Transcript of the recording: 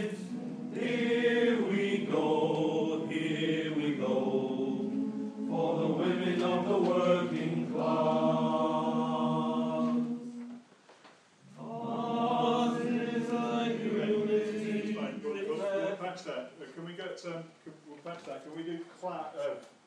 here we go, for the women of the working class. Ours is a unity. We'll patch that. Can we get? We'll patch that. Can we do